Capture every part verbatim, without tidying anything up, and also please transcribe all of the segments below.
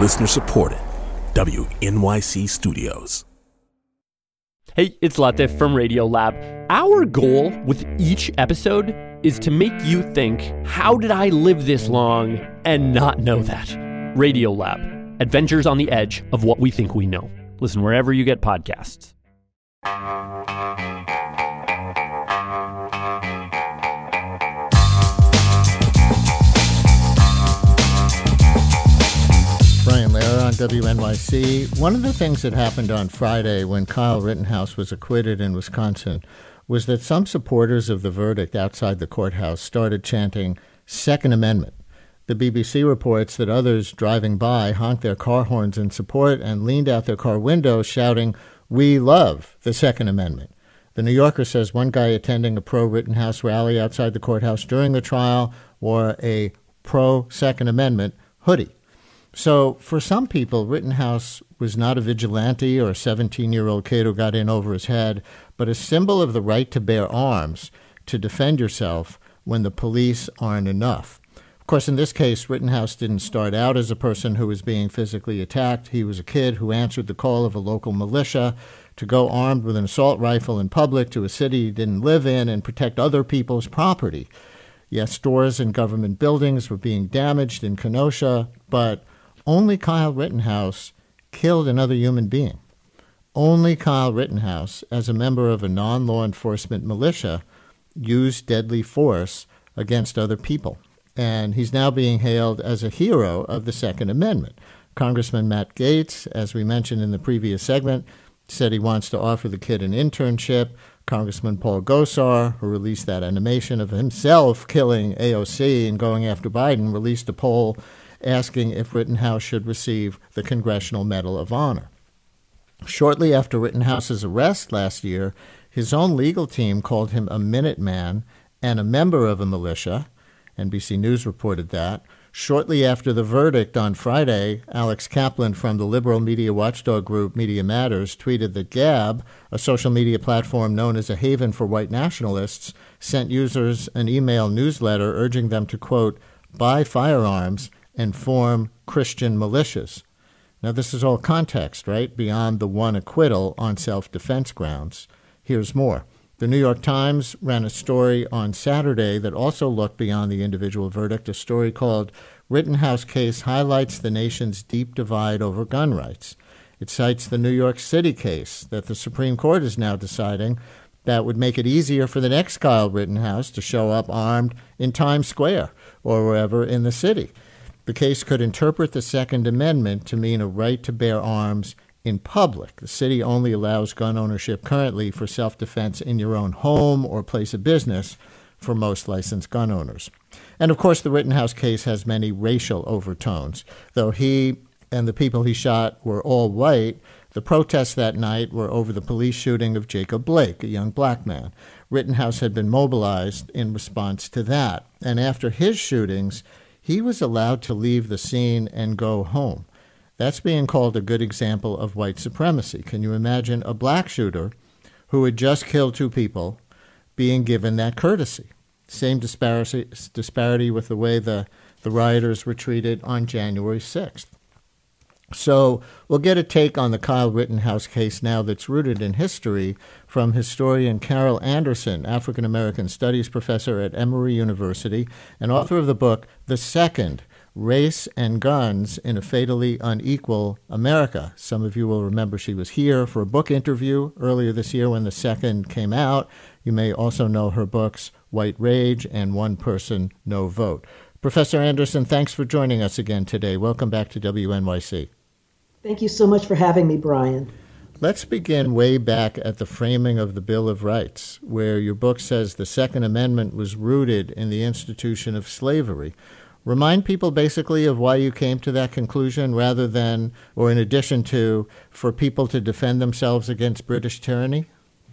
Listener supported. W N Y C Studios. Hey, it's Latif from Radiolab. Our goal with each episode is to make you think, how did I live this long and not know that? Radiolab, adventures on the edge of what we think we know. Listen wherever you get podcasts. Brian Lehrer on W N Y C. One of the things that happened on Friday when Kyle Rittenhouse was acquitted in Wisconsin was that some supporters of the verdict outside the courthouse started chanting Second Amendment. The B B C reports that others driving by honked their car horns in support and leaned out their car windows shouting, "We love the Second Amendment." The New Yorker says one guy attending a pro-Rittenhouse rally outside the courthouse during the trial wore a pro-Second Amendment hoodie. So for some people, Rittenhouse was not a vigilante or a seventeen-year-old kid who got in over his head, but a symbol of the right to bear arms to defend yourself when the police aren't enough. Of course, in this case, Rittenhouse didn't start out as a person who was being physically attacked. He was a kid who answered the call of a local militia to go armed with an assault rifle in public to a city he didn't live in and protect other people's property. Yes, stores and government buildings were being damaged in Kenosha, but only Kyle Rittenhouse killed another human being. Only Kyle Rittenhouse, as a member of a non-law enforcement militia, used deadly force against other people. And he's now being hailed as a hero of the Second Amendment. Congressman Matt Gaetz, as we mentioned in the previous segment, said he wants to offer the kid an internship. Congressman Paul Gosar, who released that animation of himself killing A O C and going after Biden, released a poll asking if Rittenhouse should receive the Congressional Medal of Honor. Shortly after Rittenhouse's arrest last year, his own legal team called him a Minuteman and a member of a militia. N B C News reported that. Shortly after the verdict on Friday, Alex Kaplan from the liberal media watchdog group Media Matters tweeted that Gab, a social media platform known as a haven for white nationalists, sent users an email newsletter urging them to, quote, buy firearms and form Christian militias. Now, this is all context, right? Beyond the one acquittal on self-defense grounds. Here's more. The New York Times ran a story on Saturday that also looked beyond the individual verdict, a story called Rittenhouse Case Highlights the Nation's Deep Divide Over Gun Rights. It cites the New York City case that the Supreme Court is now deciding that would make it easier for the next Kyle Rittenhouse to show up armed in Times Square or wherever in the city. The case could interpret the Second Amendment to mean a right to bear arms in public. The city only allows gun ownership currently for self-defense in your own home or place of business for most licensed gun owners. And of course, the Rittenhouse case has many racial overtones. Though he and the people he shot were all white, the protests that night were over the police shooting of Jacob Blake, a young black man. Rittenhouse had been mobilized in response to that. And after his shootings, he was allowed to leave the scene and go home. That's being called a good example of white supremacy. Can you imagine a black shooter who had just killed two people being given that courtesy? Same disparity, disparity with the way the, the rioters were treated on January sixth. So we'll get a take on the Kyle Rittenhouse case now that's rooted in history from historian Carol Anderson, African-American Studies professor at Emory University and author of the book The Second, Race and Guns in a Fatally Unequal America. Some of you will remember she was here for a book interview earlier this year when The Second came out. You may also know her books White Rage and One Person, No Vote. Professor Anderson, thanks for joining us again today. Welcome back to W N Y C. Thank you so much for having me, Brian. Let's begin way back at the framing of the Bill of Rights, where your book says the Second Amendment was rooted in the institution of slavery. Remind people basically of why you came to that conclusion rather than, or in addition to, for people to defend themselves against British tyranny?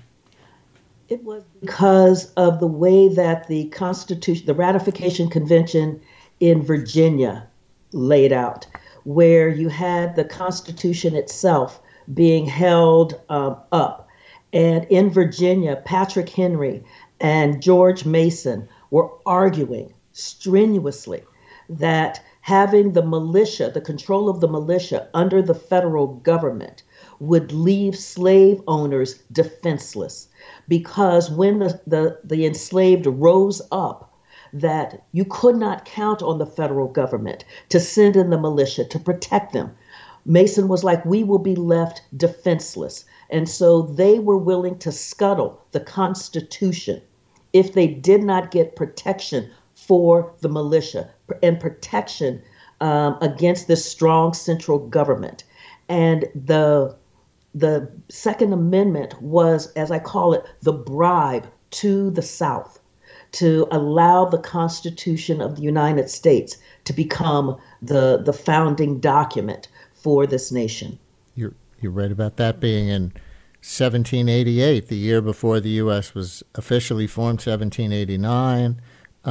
It was because of the way that the Constitution, the Ratification Convention in Virginia laid out, where you had the Constitution itself being held um, up. And in Virginia, Patrick Henry and George Mason were arguing strenuously that having the militia, the control of the militia under the federal government would leave slave owners defenseless, because when the, the, the enslaved rose up, that you could not count on the federal government to send in the militia to protect them. Mason was like, we will be left defenseless. And so they were willing to scuttle the Constitution if they did not get protection for the militia and protection um, against this strong central government. And the the Second Amendment was, as I call it, the bribe to the South to allow the Constitution of the United States to become the the founding document for this nation. You're you're right about that being in seventeen eighty-eight, the year before the U S was officially formed, seventeen eighty-nine,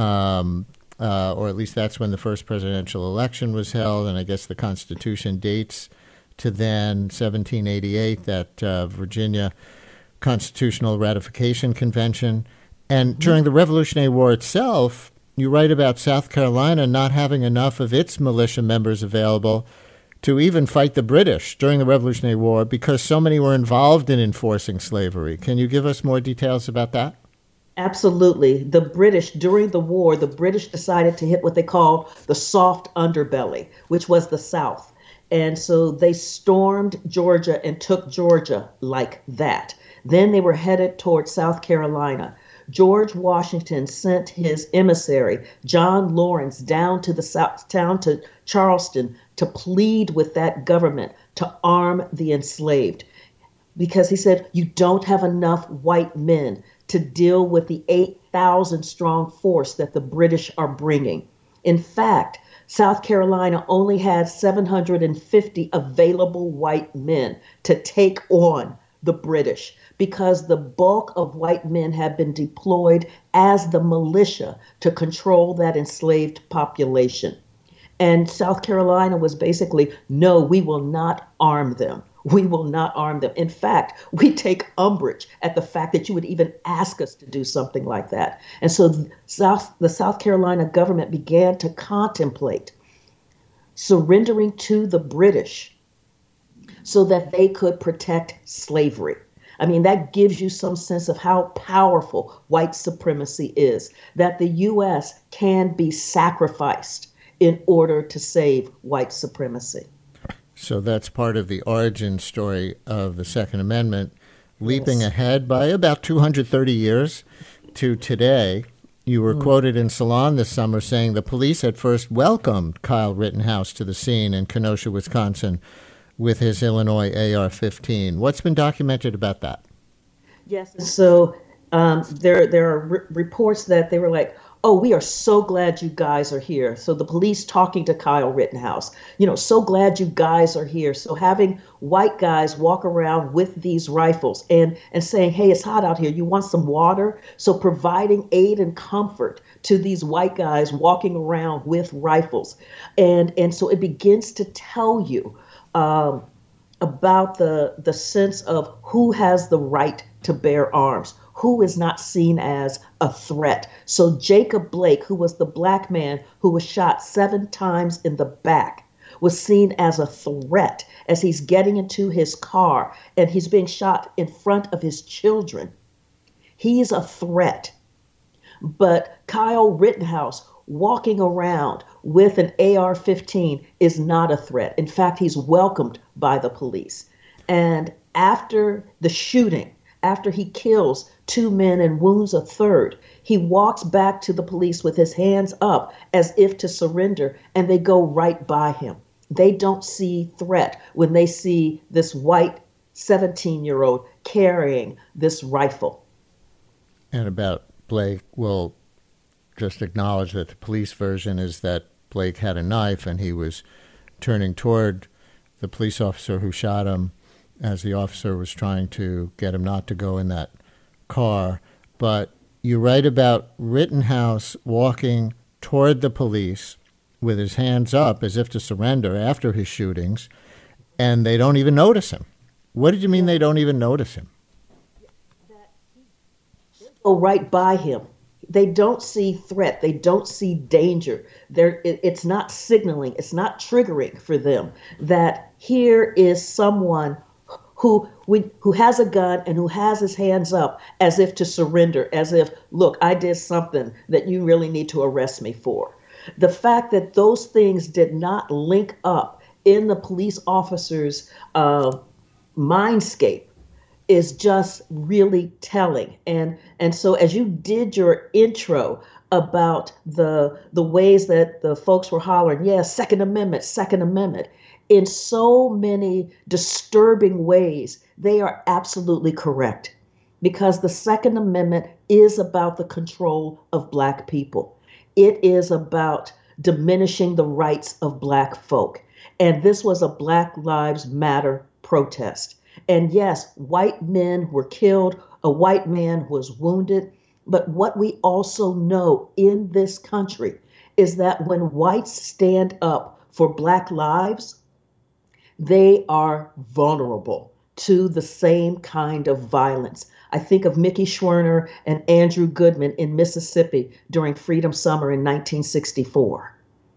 um, uh, or at least that's when the first presidential election was held, and I guess the Constitution dates to then, seventeen eighty-eight, that uh, Virginia Constitutional Ratification Convention. And during the Revolutionary War itself, you write about South Carolina not having enough of its militia members available to even fight the British during the Revolutionary War because so many were involved in enforcing slavery. Can you give us more details about that? Absolutely. The British, during the war, the British decided to hit what they called the soft underbelly, which was the South. And so they stormed Georgia and took Georgia like that. Then they were headed towards South Carolina. George Washington sent his emissary, John Lawrence, down to the south town to Charleston to plead with that government to arm the enslaved, because he said, you don't have enough white men to deal with the eight thousand strong force that the British are bringing. In fact, South Carolina only had seven hundred fifty available white men to take on the British, because the bulk of white men had been deployed as the militia to control that enslaved population. And South Carolina was basically, no, we will not arm them. We will not arm them. In fact, we take umbrage at the fact that you would even ask us to do something like that. And so South, the South Carolina government began to contemplate surrendering to the British so that they could protect slavery. I mean, that gives you some sense of how powerful white supremacy is, that the U S can be sacrificed in order to save white supremacy. So that's part of the origin story of the Second Amendment. Leaping Yes. ahead by about two hundred thirty years to today, you were mm. quoted in Salon this summer saying the police at first welcomed Kyle Rittenhouse to the scene in Kenosha, Wisconsin, with his Illinois A R fifteen. What's been documented about that? Yes. So um, there, there are re- reports that they were like, oh, we are so glad you guys are here. So the police talking to Kyle Rittenhouse, you know, so glad you guys are here. So having white guys walk around with these rifles and, and saying, hey, it's hot out here. You want some water? So providing aid and comfort to these white guys walking around with rifles. And, and so it begins to tell you um, about the, the sense of who has the right to bear arms, who is not seen as a threat. So Jacob Blake, who was the black man who was shot seven times in the back, was seen as a threat as he's getting into his car and he's being shot in front of his children. He's a threat. But Kyle Rittenhouse walking around with an A R fifteen is not a threat. In fact, he's welcomed by the police. And after the shooting, after he kills two men and wounds a third, he walks back to the police with his hands up as if to surrender, and they go right by him. They don't see threat when they see this white seventeen-year-old carrying this rifle. And about Blake, we'll just acknowledge that the police version is that Blake had a knife and he was turning toward the police officer who shot him as the officer was trying to get him not to go in that car. But you write about Rittenhouse walking toward the police with his hands up as if to surrender after his shootings, and they don't even notice him. What did you mean they don't even notice him? Go right by him. they don't see threat. They don't see danger. They're, it, it's not signaling. It's not triggering for them that here is someone who we, who has a gun and who has his hands up as if to surrender, as if, look, I did something that you really need to arrest me for. The fact that those things did not link up in the police officer's uh, mindscape is just really telling. And and so as you did your intro about the the ways that the folks were hollering, yeah, Second Amendment, Second Amendment, in so many disturbing ways, they are absolutely correct. Because the Second Amendment is about the control of Black people. It is about diminishing the rights of Black folk. And this was a Black Lives Matter protest. And yes, white men were killed, a white man was wounded. But what we also know in this country is that when whites stand up for Black lives, they are vulnerable to the same kind of violence. I think of Mickey Schwerner and Andrew Goodman in Mississippi during Freedom Summer in nineteen sixty-four.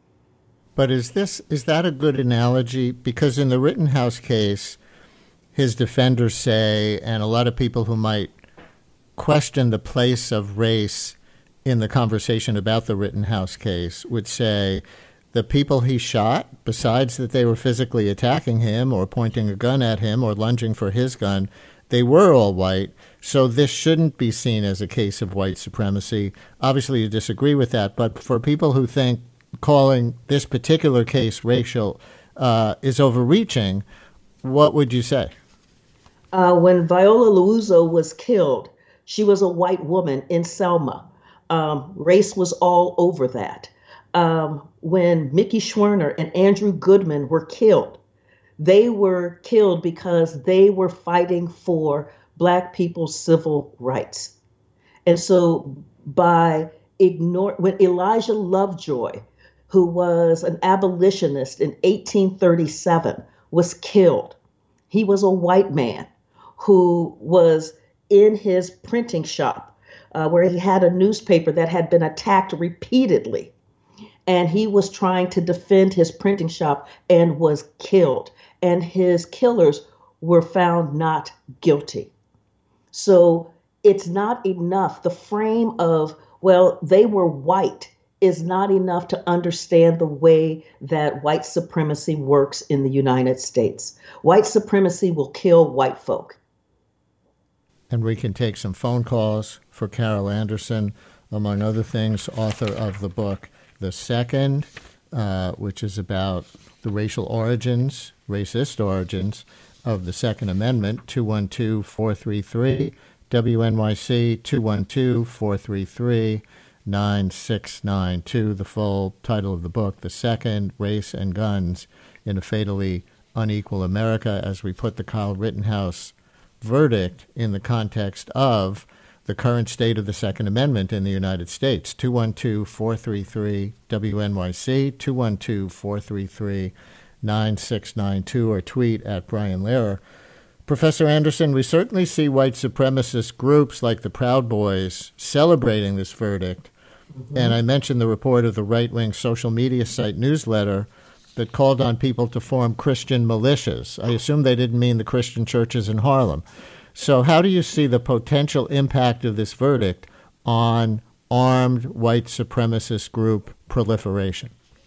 But is this is that a good analogy? Because in the Rittenhouse case, his defenders say, and a lot of people who might question the place of race in the conversation about the Rittenhouse case would say, the people he shot, besides that they were physically attacking him or pointing a gun at him or lunging for his gun, they were all white. So this shouldn't be seen as a case of white supremacy. Obviously, you disagree with that. But for people who think calling this particular case racial uh, is overreaching, what would you say? Uh, when Viola Liuzzo was killed, she was a white woman in Selma. Um, race was all over that. Um, when Mickey Schwerner and Andrew Goodman were killed, they were killed because they were fighting for Black people's civil rights. And so by ignore when Elijah Lovejoy, who was an abolitionist in eighteen thirty-seven, was killed, he was a white man who was in his printing shop uh, where he had a newspaper that had been attacked repeatedly. And he was trying to defend his printing shop and was killed. And his killers were found not guilty. So it's not enough. The frame of, well, they were white is not enough to understand the way that white supremacy works in the United States. White supremacy will kill white folk. And we can take some phone calls for Carol Anderson, among other things, author of the book The Second, uh, which is about the racial origins, racist origins of the Second Amendment, two one two, four three three, W N Y C, two one two, four three three, nine six nine two. The full title of the book, The Second, Race and Guns in a Fatally Unequal America, as we put the Kyle Rittenhouse verdict in the context of the current state of the Second Amendment in the United States. two one two, four three three, W N Y C, two one two, four three three, nine six nine two, or tweet at Brian Lehrer. Professor Anderson, we certainly see white supremacist groups like the Proud Boys celebrating this verdict. Mm-hmm. And I mentioned the report of the right-wing social media site Newsletter that called on people to form Christian militias. I assume they didn't mean the Christian churches in Harlem. So how do you see the potential impact of this verdict on armed white supremacist group proliferation?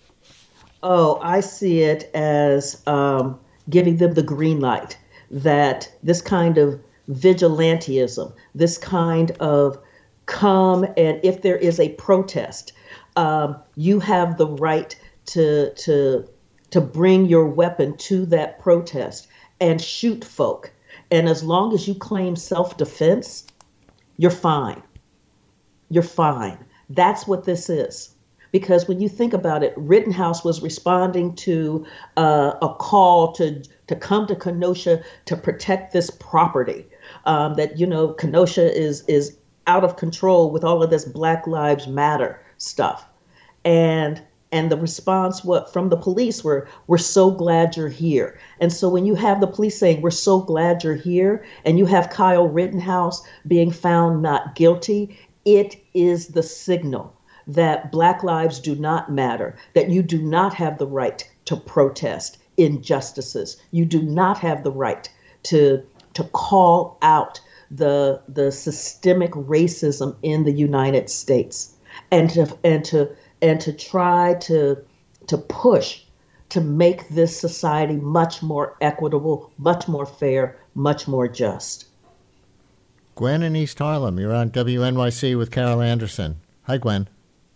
Oh, I see it as um, giving them the green light that this kind of vigilantism, this kind of come, and if there is a protest, um, you have the right to to to bring your weapon to that protest and shoot folk. And as long as you claim self-defense, you're fine. You're fine. That's what this is. Because when you think about it, Rittenhouse was responding to uh, a call to to come to Kenosha to protect this property. Um, that, you know, Kenosha is is out of control with all of this Black Lives Matter stuff. And And the response what from the police were, we're so glad you're here. And so when you have the police saying, we're so glad you're here, and you have Kyle Rittenhouse being found not guilty, it is the signal that Black lives do not matter, that you do not have the right to protest injustices. You do not have the right to to call out the the systemic racism in the United States, and to and to and to try to to push to make this society much more equitable, much more fair, much more just. Gwen in East Harlem, you're on W N Y C with Carol Anderson. Hi, Gwen.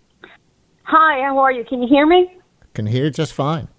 Hi, how are you? Can you hear me? Can hear you just fine.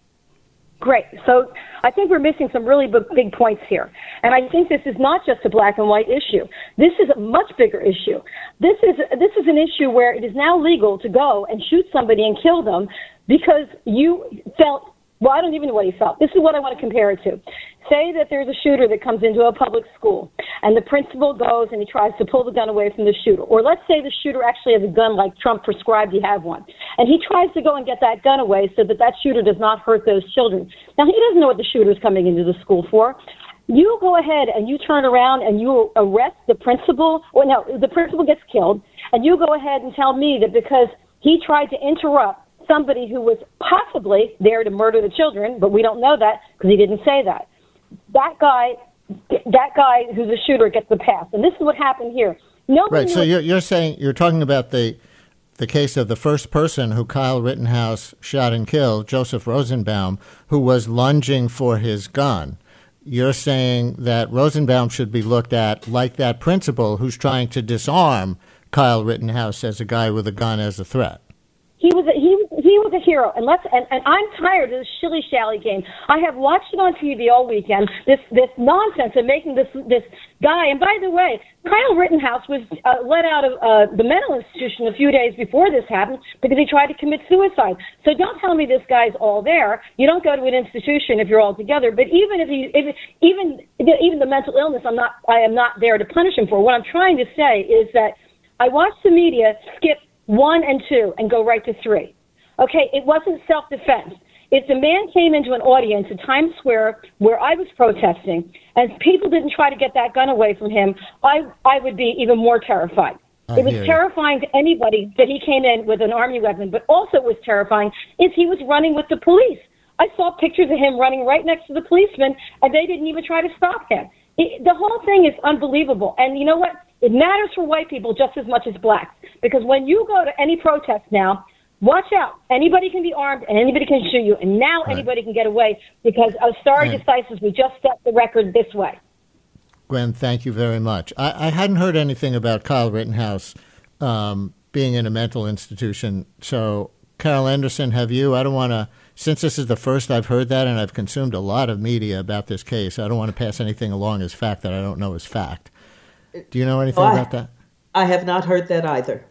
Great. So I think we're missing some really big, big points here. And I think this is not just a black and white issue. This is a much bigger issue. This is this is an issue where it is now legal to go and shoot somebody and kill them because you felt, well, I don't even know what he felt. This is what I want to compare it to. Say that there's a shooter that comes into a public school, and the principal goes and he tries to pull the gun away from the shooter. Or let's say the shooter actually has a gun like Trump prescribed he have one. And he tries to go and get that gun away so that that shooter does not hurt those children. Now, he doesn't know what the shooter's coming into the school for. You go ahead and you turn around and you arrest the principal. Well, no, the principal gets killed. And you go ahead and tell me that because he tried to interrupt somebody who was possibly there to murder the children, but we don't know that because he didn't say that. That guy, that guy who's a shooter gets the pass. And this is what happened here. Nobody right. So you're, you're saying, you're talking about the the case of the first person who Kyle Rittenhouse shot and killed, Joseph Rosenbaum, who was lunging for his gun. You're saying that Rosenbaum should be looked at like that principal who's trying to disarm Kyle Rittenhouse as a guy with a gun as a threat. He was a, he was he was a hero, and let's and, and I'm tired of this shilly shally game. I have watched it on T V all weekend. This this nonsense of making this this guy. And by the way, Kyle Rittenhouse was uh, let out of uh, the mental institution a few days before this happened because he tried to commit suicide. So don't tell me this guy's all there. You don't go to an institution if you're all together. But even if he if even even the mental illness, I'm not I am not there to punish him for. What I'm trying to say is that I watched the media skip one and two and go right to three. Okay, it wasn't self-defense. If the man came into an audience in Times Square where I was protesting and people didn't try to get that gun away from him, I, I would be even more terrified. I it was hear terrifying you. to anybody that he came in with an army weapon, but also it was terrifying is he was running with the police. I saw pictures of him running right next to the policeman, and they didn't even try to stop him. It, the whole thing is unbelievable. And you know what? It matters for white people just as much as blacks. Because when you go to any protest now, watch out. Anybody can be armed and anybody can shoot you. And now right. anybody can get away because of stare decisis, we just set the record this way. Gwen, thank you very much. I, I hadn't heard anything about Kyle Rittenhouse um, being in a mental institution. So, Carol Anderson, have you? I don't want to, since this is the first I've heard that and I've consumed a lot of media about this case, I don't want to pass anything along as fact that I don't know as fact. Do you know anything oh, about I, that? I have not heard that either.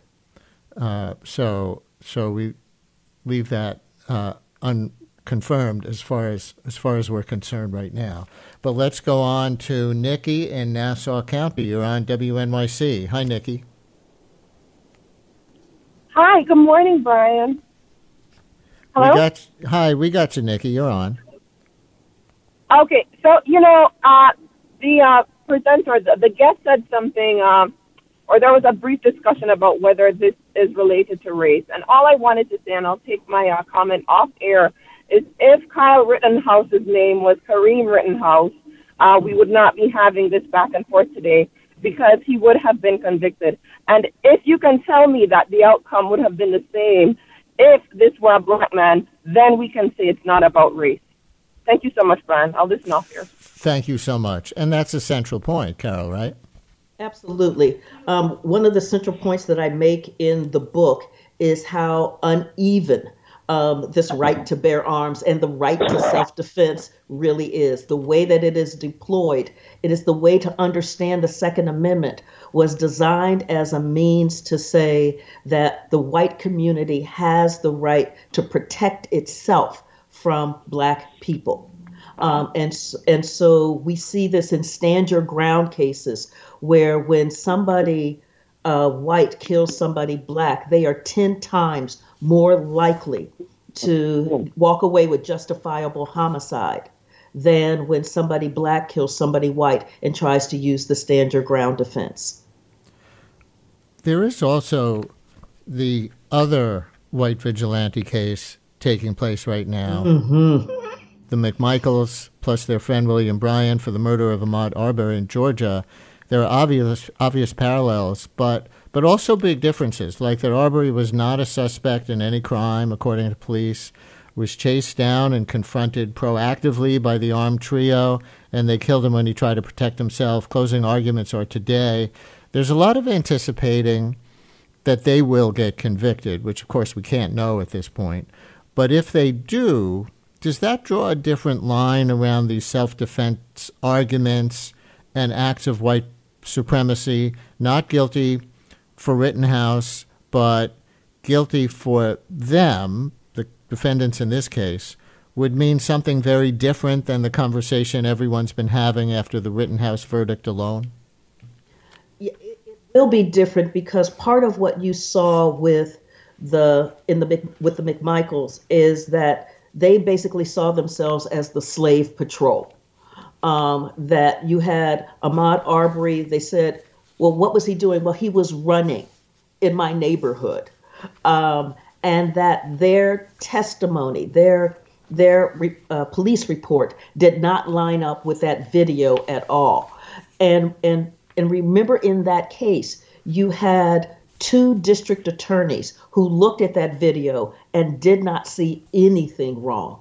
Uh, so, so we leave that uh, unconfirmed as far as as far as we're concerned right now. But let's go on to Nikki in Nassau County. You're on W N Y C. Hi, Nikki. Hi. Good morning, Brian. Hello. We got, hi, we got you, Nikki. You're on. Okay. So you know, uh, the uh, presenter, the, the guest said something. Um, or there was a brief discussion about whether this is related to race. And all I wanted to say, and I'll take my uh, comment off air, is if Kyle Rittenhouse's name was Kareem Rittenhouse, uh, we would not be having this back and forth today because he would have been convicted. And if you can tell me that the outcome would have been the same if this were a black man, then we can say it's not about race. Thank you so much, Brian. I'll listen off here. Thank you so much. And that's a central point, Carol, right? Absolutely. Um, one of the central points that I make in the book is how uneven um, this right to bear arms and the right to self-defense really is. The way that it is deployed, it is the way to understand the Second Amendment was designed as a means to say that the white community has the right to protect itself from black people. Um, and, and so we see this in stand your ground cases where when somebody uh, white kills somebody black, they are ten times more likely to walk away with justifiable homicide than when somebody black kills somebody white and tries to use the stand your ground defense. there is also the other white vigilante case taking place right now. Mm-hmm. The McMichaels plus their friend William Bryan for the murder of Ahmaud Arbery in Georgia. There are obvious obvious parallels, but but also big differences, like that Arbery was not a suspect in any crime, according to police, was chased down and confronted proactively by the armed trio, and they killed him when he tried to protect himself. Closing arguments are today. There's a lot of anticipating that they will get convicted, which, of course, we can't know at this point. But if they do, does that draw a different line around these self-defense arguments and acts of white supremacy? Not guilty for Rittenhouse, but guilty for them, the defendants in this case, would mean something very different than the conversation everyone's been having after the Rittenhouse verdict alone? Yeah, it, it will be different because part of what you saw with the in the with the McMichaels is that they basically saw themselves as the slave patrol. Um, that you had Ahmaud Arbery, they said, well, what was he doing? Well, he was running in my neighborhood. Um, and that their testimony, their their uh, police report did not line up with that video at all. And, and, and remember, in that case, you had two district attorneys who looked at that video and did not see anything wrong.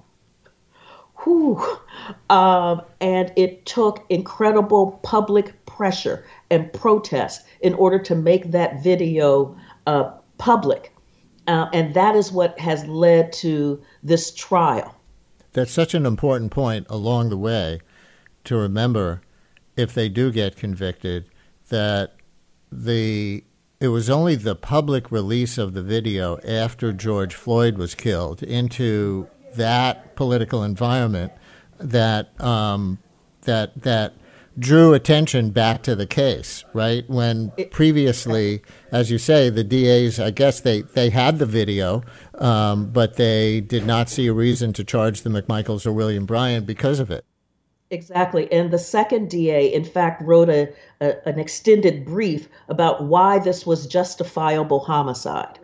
Whew. Um, and it took incredible public pressure and protest in order to make that video uh, public. Uh, and that is what has led to this trial. That's such an important point along the way to remember, if they do get convicted, that the it was only the public release of the video after George Floyd was killed into that political environment that um, that that drew attention back to the case, right? When previously, as you say, the D As, I guess they, they had the video, um, but they did not see a reason to charge the McMichaels or William Bryan because of it. Exactly. And the second D A, in fact, wrote a, a an extended brief about why this was justifiable homicide.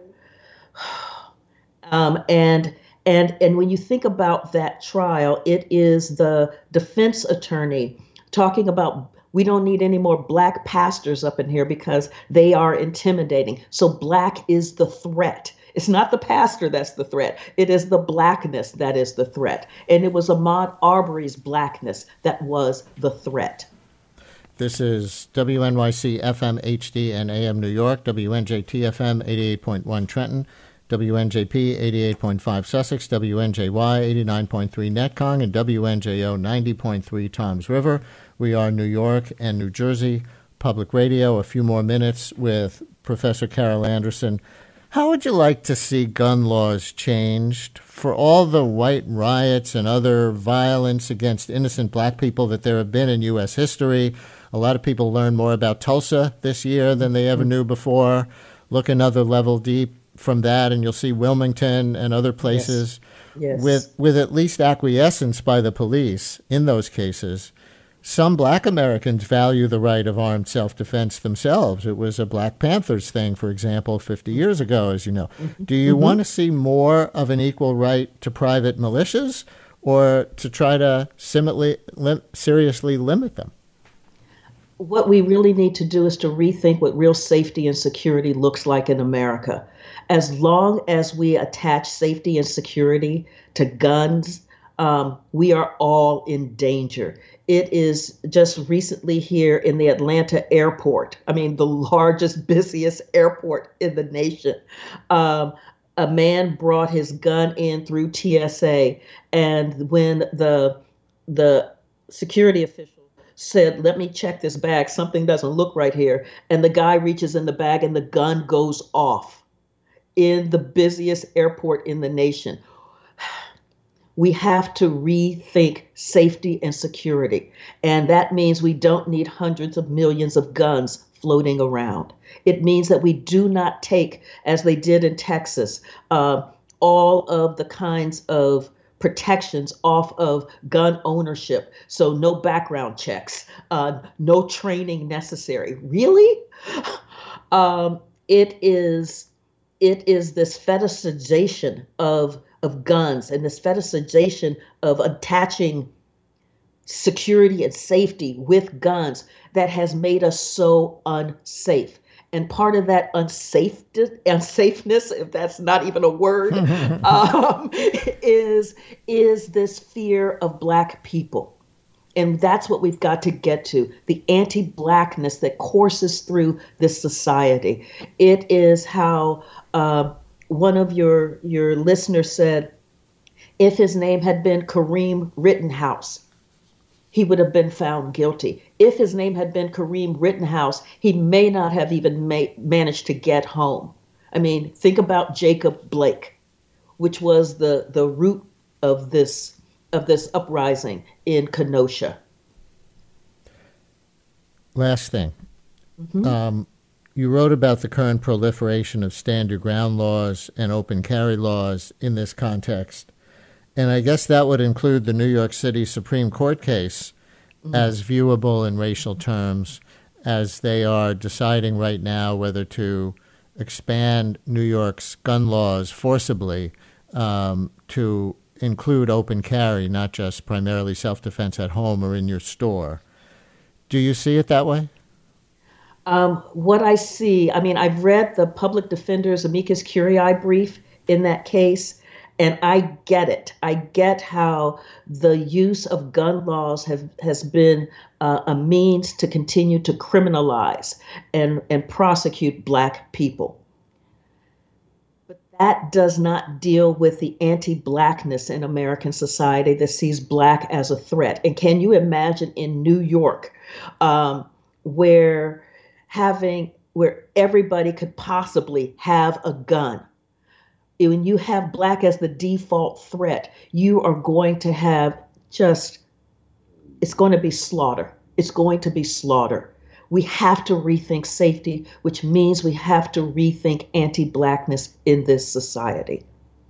um, and and and when you think about that trial, it is the defense attorney talking about, we don't need any more black pastors up in here because they are intimidating. So black is the threat. It's not the pastor that's the threat. It is the blackness that is the threat. And it was Ahmaud Arbery's blackness that was the threat. This is W N Y C F M H D and A M New York, W N J T F M eighty-eight point one Trenton, W N J P eighty-eight point five Sussex, W N J Y eighty-nine point three Netcong, and W N J O ninety point three Toms River. We are New York and New Jersey Public Radio. A few more minutes with Professor Carol Anderson. How would you like to see gun laws changed for all the white riots and other violence against innocent black people that there have been in U S history? A lot of people learned more about Tulsa this year than they ever knew before. Look another level deep from that, and you'll see Wilmington and other places yes. Yes. with with at least acquiescence by the police in those cases. Some black Americans value the right of armed self-defense themselves. It was a Black Panthers thing, for example, fifty years ago, as you know. Mm-hmm. Do you mm-hmm. want to see more of an equal right to private militias, or to try to similarly, lim- seriously limit them? What we really need to do is to rethink what real safety and security looks like in America. As long as we attach safety and security to guns, um, we are all in danger. It is just recently here in the Atlanta airport, I mean, the largest, busiest airport in the nation. Um, a man brought his gun in through T S A, and when the the security official said, let me check this bag, something doesn't look right here, and the guy reaches in the bag and the gun goes off in the busiest airport in the nation. We have to rethink safety and security. And that means we don't need hundreds of millions of guns floating around. It means that we do not take, as they did in Texas, uh, all of the kinds of protections off of gun ownership. So no background checks, uh, no training necessary. Really? um, it is it is this fetishization of of guns and this fetishization of attaching security and safety with guns that has made us so unsafe. And part of that unsafe unsafeness, if that's not even a word, um, is is this fear of Black people. And that's what we've got to get to, the anti-Blackness that courses through this society. It is how uh, one of your, your listeners said, if his name had been Kareem Rittenhouse, he would have been found guilty. If his name had been Kareem Rittenhouse, he may not have even ma- managed to get home. I mean, think about Jacob Blake, which was the, the root of this of this uprising in Kenosha. Last thing. Mm-hmm. Um, you wrote about the current proliferation of stand your ground laws and open carry laws in this context. And I guess that would include the New York City Supreme Court case mm-hmm. as viewable in racial terms, as they are deciding right now whether to expand New York's gun laws forcibly um, to include open carry, not just primarily self-defense at home or in your store. Do you see it that way? Um, what I see, I mean, I've read the public defender's amicus curiae brief in that case, and I get it. I get how the use of gun laws have has been uh, a means to continue to criminalize and, and prosecute Black people. That does not deal with the anti-Blackness in American society that sees Black as a threat. And can you imagine in New York, um, where having where everybody could possibly have a gun? When you have Black as the default threat, you are going to have just, it's going to be slaughter. It's going to be slaughter. We have to rethink safety, which means we have to rethink anti-Blackness in this society.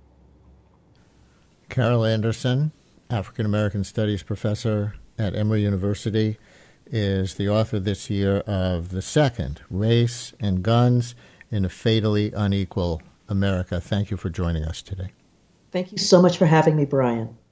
Carol Anderson, African American Studies professor at Emory University, is the author this year of The Second, Race and Guns in a Fatally Unequal America. Thank you for joining us today. Thank you so much for having me, Brian.